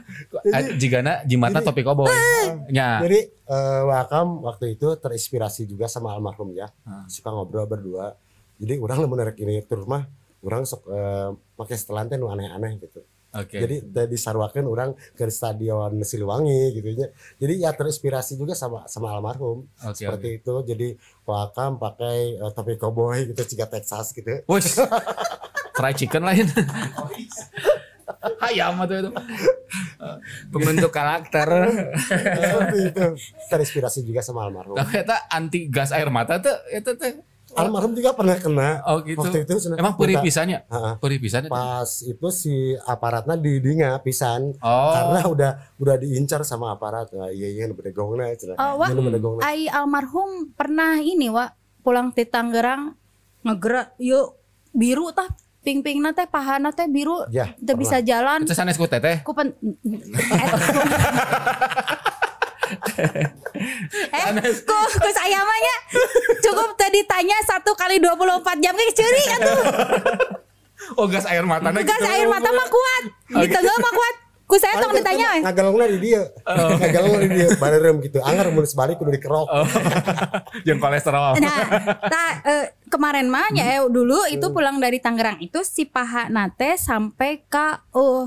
Jigana jimata topi koboi. Nya. Jadi eh, Wakam waktu itu terinspirasi juga sama almarhum ya. Suka ngobrol berdua. Jadi orang lamun rek ini tur mah orang sok eh, make setelan teh nu aneh-aneh gitu. Oke. Jadi teh disarwakeun orang ke stadion Siliwangi gitu nya. Jadi ya terinspirasi juga sama sama almarhum. Oke, Seperti itu. Jadi Wakam pakai eh, topi koboi gitu ciga Texas gitu. Wes. Fried chicken lain. Hayam tuh itu. Pembentuk karakter. Seperti itu. Terinspirasi juga sama almarhum. Tapi eta anti gas air mata tuh eta teh. Almarhum juga pernah kena. Oh gitu. Waktu itu cenah. Emang perih Minta- pisannya? Ha-ha. Perih pisannya. Pas itu si aparatnya didinga pisan Oh. karena udah udah diincar sama aparat. Nah, iya iya nu bedegongna cenah. Oh, wah. Iya, nu bedegongna. Ai almarhum pernah ini Wak pulang ti Tangerang ngegerak yuk biru tah ping-pingna teh pahana teh biru Ya, teu bisa jalan Itu sanes ku teteh. ku pen eh ku ku saya mah nya cukup tadi tanya satu kali dua puluh empat jam ke ceuri atuh Oh gas air mata gas air mata mah kuat di tengah mah kuat ku saya tong ditanya we Ngagalongna di dia. Ngagalongna di dia bareureum gitu. Anggar mun sebalik kudu dikerok. Yang kolesterol. Nah, nah eh, kemarin mah ya eh, dulu itu pulang dari Tangerang itu si paha nate sampai ke oh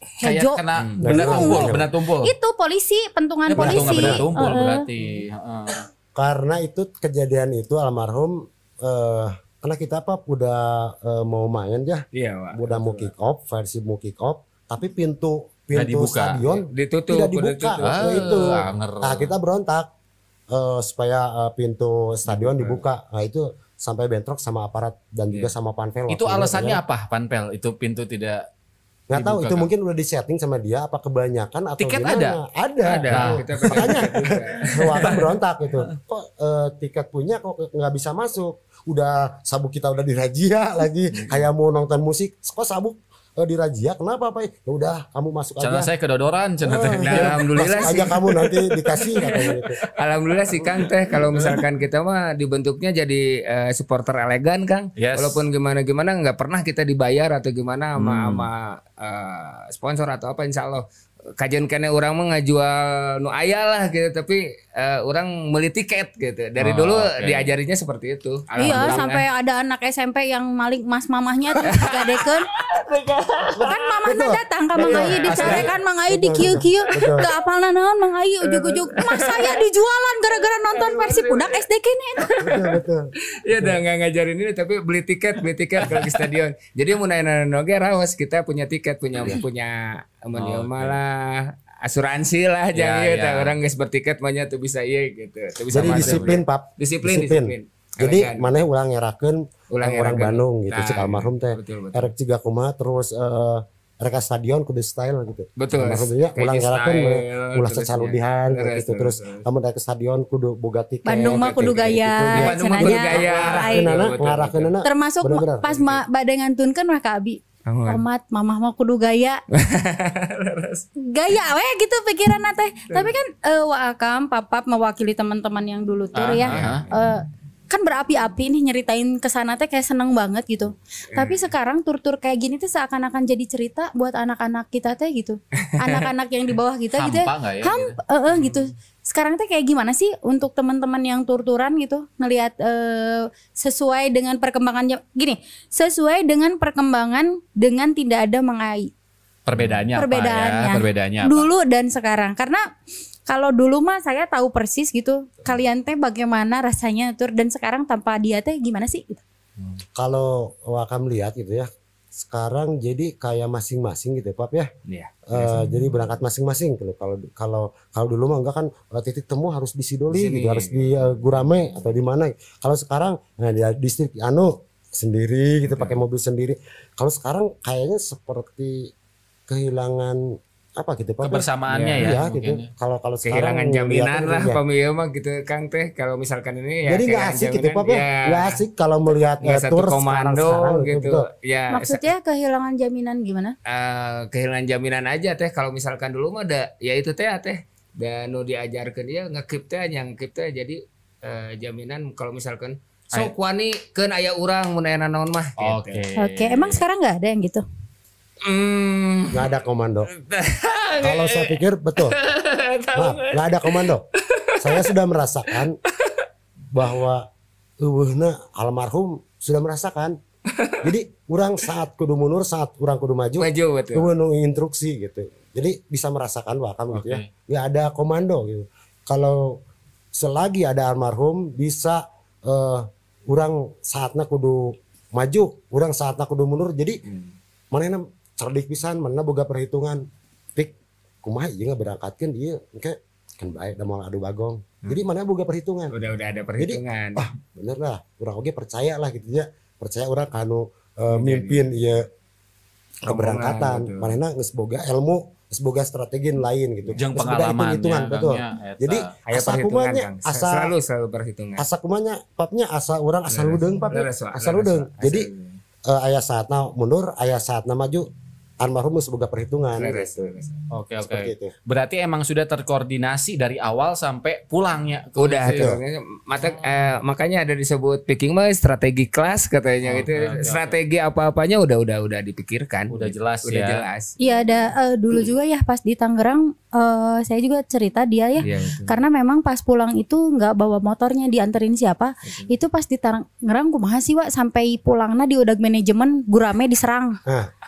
Kayak hejo. kena Hmm. benda Hmm. tumpul, Hmm. benda tumpul. Itu polisi, pentungan Ya, polisi. benda tumpul Heeh. berarti. Heeh. Karena itu kejadian itu almarhum eh karena kita apa udah eh, mau main ya, Iya, Pak. udah mau kick off, versi mau kick off, tapi pintu Nggak pintu dibuka. stadion Ditutup, tidak udah dibuka ditutup. waktu Ah, itu. anger. Nah, kita berontak eh, supaya eh, pintu stadion Dibuka. dibuka. Nah, itu sampai bentrok sama aparat dan juga Iya. sama panpel. Itu waktu alasannya ya. apa, Panpel? Itu pintu tidak Nggak tahu dibuka, itu Kang? mungkin udah disetting sama dia apa kebanyakan atau Tiket gimana. ada? Ada. Ada. Nah, Kita pakai makanya tiket juga. Wah, kan berontak gitu. Kok eh, tiket punya kok nggak bisa masuk? Udah sabuk kita udah dirazia lagi. Kayak mau nonton musik, kok sabuk eh, dirazia? Kenapa Pak? Ya udah, kamu masuk Cenah aja. saya kedodoran cenah teh. Nah, alhamdulillah Masuk sih. aja kamu nanti dikasih katanya gitu. Alhamdulillah sih Kang teh kalau misalkan kita mah dibentuknya jadi eh, supporter elegan Kang. Yes. Walaupun gimana-gimana nggak pernah kita dibayar atau gimana sama Hmm. sama eh, sponsor atau apa insya Allah. Kajian kene orang mah ngajual nu aya lah gitu tapi eh, orang beli tiket gitu. Dari Oh, dulu oke. diajarinya seperti itu. Iya, Alhamdulillah. sampai ada anak S M P yang maling mas mamahnya tuh digadekeun. Kan mamahna datang ka Mang Ayi dicarekan Mang Ayi di kieu-kieu. Betul. Teu apalna naon Mang Ayi ujug-ujug mas saya dijualan gara-gara nonton Persib budak S D kene eta. Betul, betul. Iya udah nggak ngajarin ini tapi beli tiket beli tiket kalau ke stadion. Jadi mun aya oge raos kita punya tiket punya punya amun Oh, ieu oke. mah lah asuransi lah Ya, jangan ieu ya. tah urang geus bertiket mah nya teu bisa ieu gitu. Teu bisa Jadi masuk. disiplin, Pap. Disiplin disiplin. Jadi Elegan. mana ulang ngerakeun Ulang orang ngerakeun. Bandung gitu Nah, cek almarhum teh. betul, betul. Erek ciga kumaha terus eh reka stadion kudu style gitu. Betul. Almarhumnya Kayak ulang ngerakeun style, ulah terusnya. secaludihan Terus, gitu terus, terus terus. lamun rek ke stadion kudu boga tiket. Bandung mah kudu Kayak gitu. gaya Di Bandung mah kudu cenanya. gaya. Ai. Ngarakeunana Betul, ngarakeunana Termasuk bener-bener. pas ma bade ngantunkeun mah ka Abi. Amun. Omat, mamah mah kudu gaya. Gaya we gitu pikiran teh. Tapi kan eh Wa Akam, Papap mewakili teman-teman yang dulu tur Ah, ya. ah. Eh, kan berapi-api nih nyeritain kesana teh kayak seneng banget gitu. Tapi sekarang tur-tur kayak gini tuh seakan-akan jadi cerita buat anak-anak kita teh gitu. Anak-anak yang di bawah kita gitu. ya. Hampa nggak ya? Ham, eh, eh, gitu. Sekarang teh kayak gimana sih untuk teman-teman yang tur-turan gitu ngelihat eh, sesuai dengan perkembangannya gini, sesuai dengan perkembangan dengan tidak ada mengai Perbedaannya, perbedaannya, apa ya? Perbedaannya apa? dulu dan sekarang. Karena kalau dulu mah saya tahu persis gitu kalian teh bagaimana rasanya tur dan sekarang tanpa dia teh gimana sih gitu. Kalau Wakam lihat gitu ya. Sekarang jadi kayak masing-masing gitu ya, Pap ya. Iya. Eh, jadi berangkat masing-masing gitu. Kalau kalau kalau dulu mah enggak kan eh, titik temu harus di Sidoli Di sini. gitu, harus di eh, Gurame atau di mana. Kalau sekarang nah di distrik anu sendiri gitu pakai mobil sendiri. Kalau sekarang kayaknya seperti kehilangan apa gitu Pak? Kebersamaannya Iya, ya, Iya mungkin gitu. ya. Kalau kalau sekarang Kehilangan jaminan ngeliatnya lah gitu ya. pemilu mah gitu Kang teh kalau misalkan ini ya Jadi nggak kehilangan asik gitu jaminan, Pak ya. Nggak asik kalau melihat nggak eh, satu tour komando sekarang, gitu betul. ya Maksudnya kehilangan jaminan gimana? eh, kehilangan jaminan aja teh kalau misalkan dulu mah ada ya itu teh teh dan nu diajarkan dia ngekip teh yang ngekip teh jadi eh, jaminan kalau misalkan sok wani keun aya urang mun aya naon mah gitu. Oke. Oke, emang sekarang nggak ada yang gitu? Hmm. Nggak ada komando. Kalau saya pikir betul. Maaf, nggak ada komando. Saya sudah merasakan bahwa eueuhna almarhum sudah merasakan. Jadi orang saat kudu mundur, saat orang kudu maju, Maju betul. eueuh nu instruksi gitu. Jadi bisa merasakan wakam gitu ya. Oke. Nggak ada komando gitu. Kalau selagi ada almarhum bisa eh orang saatnya kudu maju, orang saatnya kudu mundur. Jadi manehna cerdik pisan, mana boga perhitungan. Pik kumaha ieu berangkatkeun ieu engke kan bae da moal adu bagong. Jadi mana boga perhitungan. Udah udah ada perhitungan. Ah, bener lah, urang oge percaya lah gitu ya. Percaya urang kanu eh, mimpin ieu keberangkatan. betul. Manehna geus boga ilmu, geus boga strategi lain gitu. Jeung Geus boga pengalamannya, hitung-hitungan, betul. Kangnya, eta. Jadi Aya asa perhitungan kumanya, Kang. asa Selalu selalu perhitungan. asa kumanya papnya asa urang asa ludeng pap ya. Leres, Pak. Asa Leres, ludeng. Pak. Jadi Asa eh, aya saatna mundur, aya saatna maju. Almarhum geus boga perhitungan. leres, gitu. leres. Oke oke. Seperti itu. Berarti emang sudah terkoordinasi dari awal sampai pulangnya. Udah Gitu. tuh. Mata, eh, makanya ada disebut picking mah strategi kelas katanya Oke, gitu. oke, oke. Strategi apa-apanya udah udah udah dipikirkan. Udah jelas Udah ya. jelas. Iya ada eh, dulu juga ya pas di Tangerang eh, saya juga cerita dia ya. Iya itu. Karena memang pas pulang itu nggak bawa motornya dianterin siapa. Itu pas di Tangerang kumaha sih Wak sampai pulangnya di udah manajemen Gurame diserang. Nah,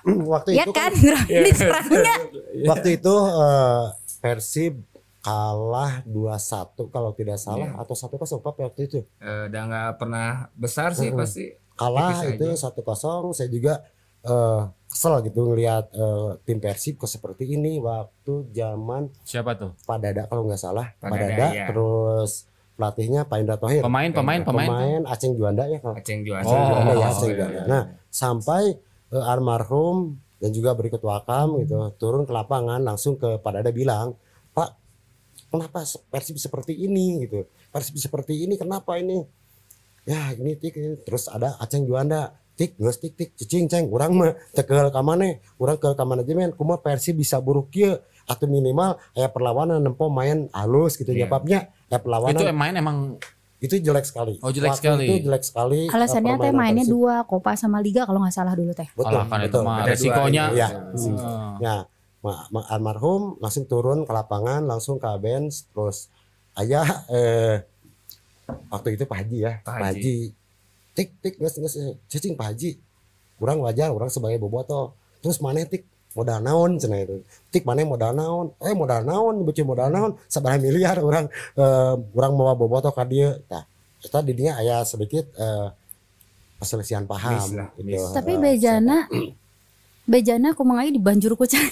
waktu Ya itu kan, kan, ini serangnya. waktu itu eh, Persib kalah dua satu kalau tidak salah atau satu kosong Pak waktu itu. Eh, udah nggak pernah besar sih Mm-mm. pasti. Kalah Tipis itu aja. satu kosong. Saya juga eh, kesel gitu ngelihat eh, tim Persib kok seperti ini waktu zaman Siapa tuh? Pak Dada kalau nggak salah. Pak Pak Dada, Dada iya. terus pelatihnya Pak Indra Thohir. Pemain, pemain, pemain. Pemain Aceng Juanda ya kalau Aceng juara. Aceng Oh, Juanda ya oh, Aceng iya, Juanda. iya. Nah sampai eh, almarhum dan juga berikut wakam gitu turun ke lapangan langsung ke Pak Dada bilang, Pak kenapa Persib seperti ini gitu, Persib seperti ini kenapa ini, ya ini tik ini. Terus ada Aceng Juanda tik geus tik tik cicing ceng urang mah tekel ka maneh urang ke ka manajemen kumaha Persib bisa buruk kieu atau minimal aya perlawanan nempo main halus gitu Iya. jawabnya aya perlawanan Itu itu, main emang jelek sekali. Oh, jelek Waktu sekali. itu jelek sekali. Alasannya eh, teh permainan mainnya Persib. dua, Copa sama Liga kalau nggak salah dulu teh. Betul, Alah, kan itu betul. mah Ada dua resikonya. ini. Ya. Hmm. Ya, ma- ma- almarhum langsung turun ke lapangan, langsung ke bench, terus ayah eh waktu itu Pak Haji ya, Pak Pak Haji. Haji, tik tik geus geus cicing Pak Haji, kurang wajar, orang sebagai boboto, terus mana tik modal naon cenah itu, tik mana modal naon, eh modal naon, beuki modal naon, sabaraha miliar orang eh, orang mau boboto ka dieu, tah, eta di dinya aya sedikit eh, perselisihan Miss paham lah, gitu. miss. Tapi Eh, bejana bejana kumaha di banjur ku cai.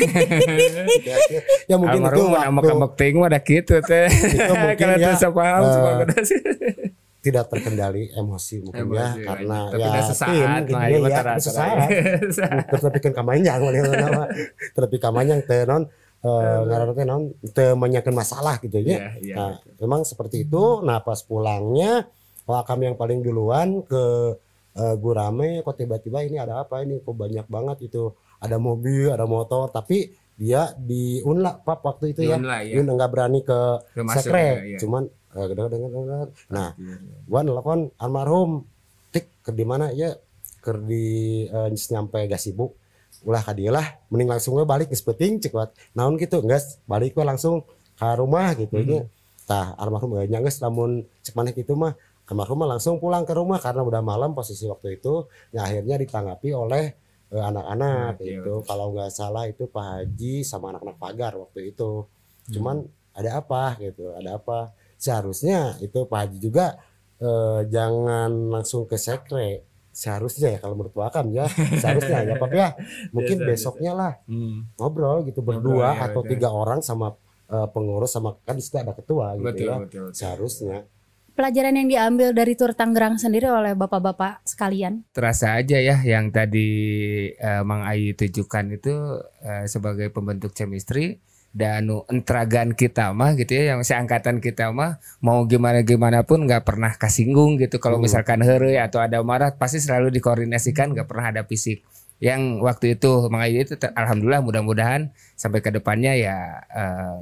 ya mungkin itu Almarhum nama waktu kamek ting mah da kitu teh. Itu mungkin Kalau ya, bisa paham eh, semua geus. tidak terkendali emosi mungkin Emosi, ya iya. karena Tapi ya udah sesaat tim lah, gitu ieu mah ya terasa. sesaat terus tapi kan kamanjang nama tapi kamanjang teh non eh, ngaranna teh non teu menyakeun masalah gitu Iya, ya. iya. Nah, memang seperti itu. Nah, pas pulangnya wakam yang paling duluan ke eh, Gurame kok tiba-tiba ini ada apa ini kok banyak banget itu ada mobil, ada motor tapi dia di Unla Pak waktu itu Di ya. Unla, ya. Dia nggak berani ke Ke masuk, sekre, ya, ya. cuman eh, gedeng gedeng gedeng. Nah, gua nelpon almarhum tik ke di mana ya ke di eh, nyampe gak sibuk ulah ka dieu lah mending langsung we balik geus peuting cek wat naon gitu geus balik we langsung ka rumah gitu nya tah almarhum geus geus lamun cek maneh kitu mah almarhum mah langsung pulang ke rumah karena udah malam posisi waktu itu ya akhirnya ditanggapi oleh eh, anak-anak Oke, itu kalau nggak salah itu Pak Haji sama anak-anak pagar waktu itu cuman ada apa gitu ada apa seharusnya itu Pak Haji juga eh, jangan langsung ke sekre seharusnya ya kalau menurut Wakam ya seharusnya ya Pak ya mungkin Biasa, besoknya lah Hmm. ngobrol gitu Ngobrol, berdua ya, atau betul. tiga orang sama eh, pengurus sama kan di situ ada ketua gitu Betul, ya betul, betul. seharusnya Pelajaran yang diambil dari tur Tangerang sendiri oleh bapak-bapak sekalian. Terasa aja ya yang tadi eh, Mang Ayu tujukan itu eh, sebagai pembentuk chemistry dan nu entragan kita mah gitu ya yang seangkatan kita mah mau gimana gimana pun nggak pernah kasinggung gitu kalau Hmm. misalkan heureuy atau ada marah pasti selalu dikoordinasikan nggak pernah ada fisik yang waktu itu Mang Ayu itu ter- alhamdulillah mudah-mudahan sampai ke depannya ya eh,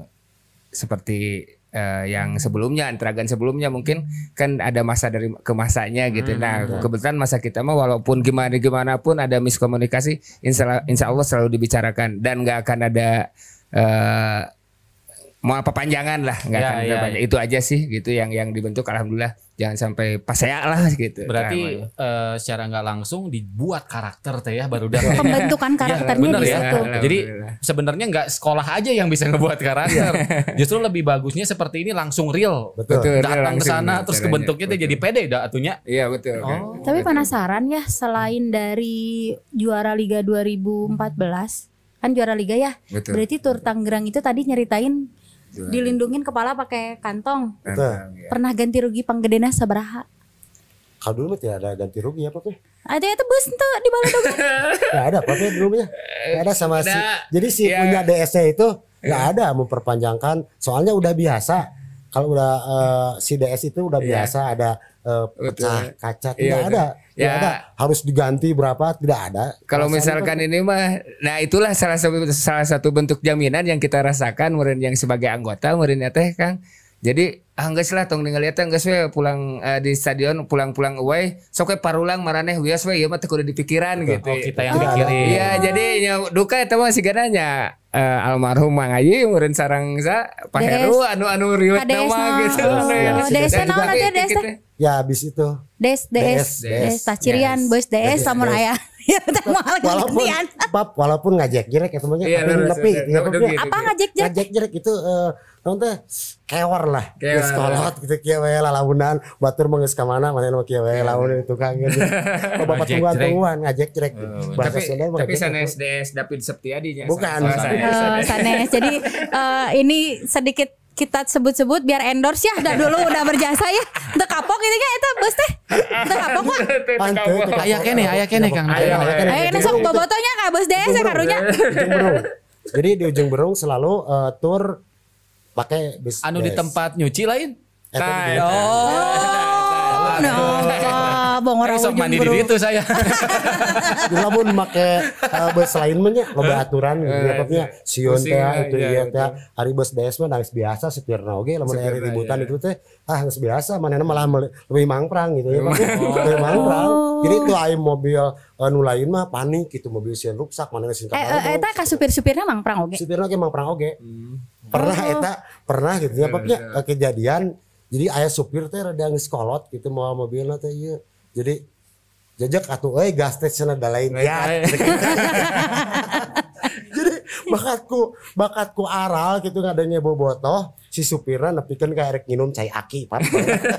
seperti eh, yang sebelumnya entragan sebelumnya mungkin kan ada masa dari ke masanya gitu. Hmm, Nah, ya. kebetulan masa kita mah walaupun gimana gimana pun ada miskomunikasi, insya, insya Allah selalu dibicarakan dan nggak akan ada eh, mau apa panjangan lah, nggak Ya, akan ada ya, panjang. Itu aja sih gitu yang yang dibentuk alhamdulillah jangan sampai pasaya lah gitu. Berarti Nah, eh, secara nggak langsung dibuat karakter teh ya baru dah. Pembentukan karakternya bener di ya. situ. Jadi Alhamdulillah. sebenarnya nggak sekolah aja yang bisa ngebuat karakter. Justru lebih bagusnya seperti ini langsung real. betul Betul. Datang ke langsung sana ya, terus caranya. kebentuknya teh Betul. jadi pede dah atunya. Iya betul. kan. Oh. Tapi penasaran ya selain dari juara Liga dua ribu empat belas kan juara Liga ya. Betul. Berarti tur Tangerang itu tadi nyeritain Juara. dilindungin kepala pakai kantong. betul Ya. Pernah ganti rugi panggedena sabaraha? kalau dulu mah tidak ada ganti rugi ya Pak ya Ada itu bus tuh di Baladogan. nggak ada Pak ya dulu mah ya nggak ada sama si Ada. jadi si Ya. punya D S-nya itu nggak ada memperpanjangkan soalnya udah biasa kalau udah eh, si D S itu udah Iya. biasa ada eh, pecah Betul. kaca Iya, tidak betul. ada tidak Ya. ada harus diganti berapa tidak ada Kalau Rasanya misalkan Pak, ini mah, nah itulah salah satu salah satu bentuk jaminan yang kita rasakan, meureun yang sebagai anggota, meureun teh Kang. Jadi ah geus lah tong ningali eta geus we pulang eh, di stadion pulang-pulang away, sok we parulang maraneh wios we ieu mah teu kudu dipikiran gitu. Oh, kita yang Oh. mikirin. Iya, jadi nya duka eta mah sigana nya eh, almarhum Mang Ayi meureun sareng sa Pak D S. Heru anu anu riwet K D S nama nah. gitu. Oh, anu ya. oh, D S Dan naon juga atuh D S gitu. teh? ya habis itu Des, DS, DS, DS, tacirian, bos D S, DS, lamun DS. aya. Ya teh moal Walaupun gantian. bab walaupun ngajak jerek ya temannya Iya, tapi lurus, tapi lurus. ya, Udah tapi gini. Apa ngajak Jack? ngajak jerek itu eh naon teh kewar lah Kewar. geus kolot gitu kieu we lalaunan batur mah geus ka mana mana mah kieu we lamun tukang gitu bapak Ngajak tungguan-tungguan ngajak jerek Oh, bahasa Tapi Sunda mah tapi ngajak sanes D S David Septiadi nya. Bukan. Oh, sanes. Eh, sanes. Jadi eh, ini sedikit kita sebut-sebut biar endorse ya. Dah dulu udah berjasa ya. Teu kapok gitu nya eta bos teh. Teu kapok mah. Pantu, teu Aya kene, aya kene Kang. Aya, Aya kene. Ayo ini sok bobotonya ka bos deh saya karunya. Ujung Berung. Jadi di Ujung Berung selalu eh, tur pakai bis Anu di bus. tempat nyuci lain. Eh, tapi di- Oh, nah, bongor Sok ujung mandi di Berung. ditu saya. Di lamun make uh, bus lain mah nya loba aturan gitu ya pokoknya sieun teh Pusing, itu iya, ieu betul. teh hari bus D S mah nangis biasa supirna oge lamun aya Supirna, ributan iya. itu teh ah geus biasa manehna malah mele- lebih mangprang gitu ya Pak. Lebih mangprang. Jadi itu aya mobil anu lain mah panik gitu mobil sieun rusak manehna sieun Eh, eh, eta ka supir-supirna mangprang oge. supirna ge mangprang oge. Pernah eta pernah gitu ya pokoknya eh, kejadian jadi aya supir teh rada geus kolot gitu mau mobilna teh ieu. Jadi jajak atuh euy gas teh cenah da lain ya. Jadi bakatku bakatku aral gitu ngadanya bobotoh si supirna nepikeun ka erek nginum cai aki pap.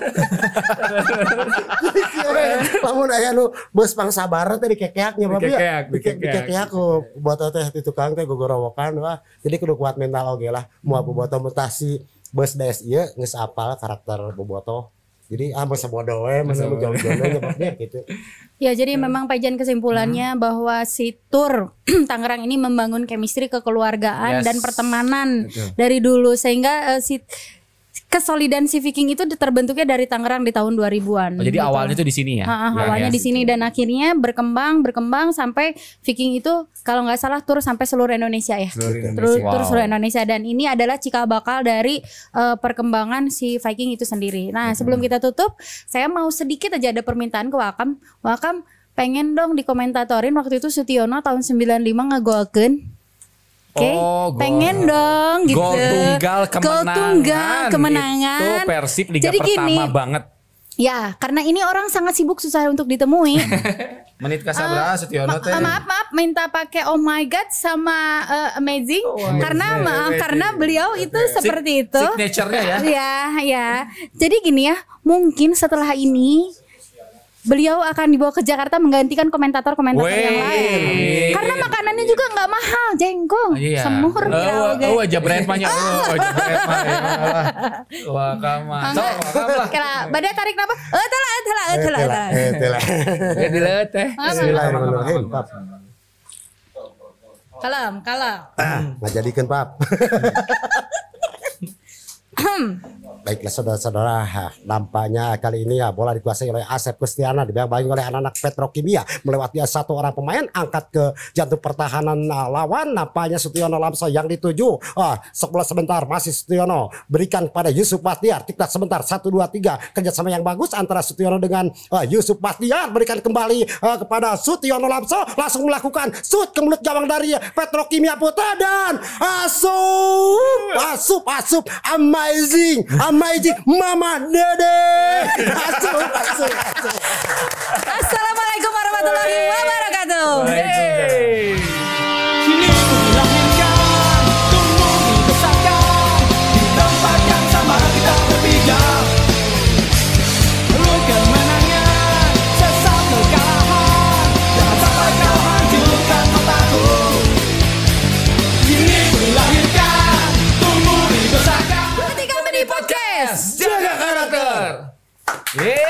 Lamun aya nu beus pangsabar teh dikekeaknya babi Dikekeak, dikekeak dikekeak. dikekeak ku bobotoh teh ti tukang teh gogorowokan wah jadi kudu kuat mental oge lah moal bobotoh mutasi beus D S ieu geus apal karakter bobotoh. Jadi ah masa bodoh we masa jauh-jauh nyebabnya gitu. Ya jadi memang Pajan kesimpulannya bahwa si Tour Tangerang ini membangun chemistry kekeluargaan Yes. dan pertemanan dari dulu sehingga eh, si kesolidan si Viking itu terbentuknya dari Tangerang di tahun dua ribuan. Oh, jadi gitu. awalnya tuh di sini ya. Ha, Ya, awalnya ya. di sini dan akhirnya berkembang berkembang sampai Viking itu kalau nggak salah tur sampai seluruh Indonesia ya. Seluruh Tur, Indonesia. tur Wow. seluruh Indonesia dan ini adalah cikal bakal dari eh, perkembangan si Viking itu sendiri. Nah, sebelum kita tutup, saya mau sedikit aja ada permintaan ke Wakam. Wakam pengen dong dikomentatorin waktu itu Sutiono tahun sembilan puluh lima ngegolkeun. Oke, Oh, gol. pengen dong gitu. Gol tunggal Gol kemenangan. tunggal kemenangan. Itu Persib Liga Jadi pertama gini, banget. Ya, karena ini orang sangat sibuk susah untuk ditemui. Menit kasabra Sutiono teh. Ma- maaf maaf minta pakai oh my god sama uh, amazing karena maaf karena beliau itu seperti itu. Signature-nya ya. Ya, ya. Jadi gini ya, mungkin setelah ini beliau akan dibawa ke Jakarta menggantikan komentator-komentator yang Wey. lain. Karena makanannya juga nggak mahal, jengkol, Iya. semur, Oh, kira-kira. oh, aja brand mah nya. Oh, aja brand mah. ya Allah. Wah, kama. Sok, wakam lah. Kela, badai tarik napa? Eh, telah, telah, eh, telah, telah. Eh telah. Ya dileut teh. Bismillahirrahmanirrahim pap. Kalem, kalem. Ngajadikeun pap. Baiklah saudara-saudara, nampaknya kali ini ya bola dikuasai oleh Asep Kustiana dibangun oleh anak-anak Petrokimia melewati satu orang pemain angkat ke jantung pertahanan lawan. Nampaknya Sutiono Lamso yang dituju. Ah, sebelah sebentar masih Sutiono berikan kepada Yusuf Bahtiar. Tiktak sebentar satu dua tiga kerjasama yang bagus antara Sutiono dengan uh, Yusuf Bahtiar berikan kembali uh, kepada Sutiono Lamso langsung melakukan shoot ke mulut gawang dari Petrokimia Putra dan asup asup asup amazing amazing Mama Dede asup asup asup. Assalamualaikum warahmatullahi wabarakatuh. Hey. Kini ku dilahirkan, tumbuh dibesarkan di tempat yang sama kita berpijak. Lu kemenangan, sesat kekalahan, jangan sampai kau hancurkan otakku. Kini ku dilahirkan, tumbuh dibesarkan. Ketika Mini Podcast. Jaga karakter. Yeay.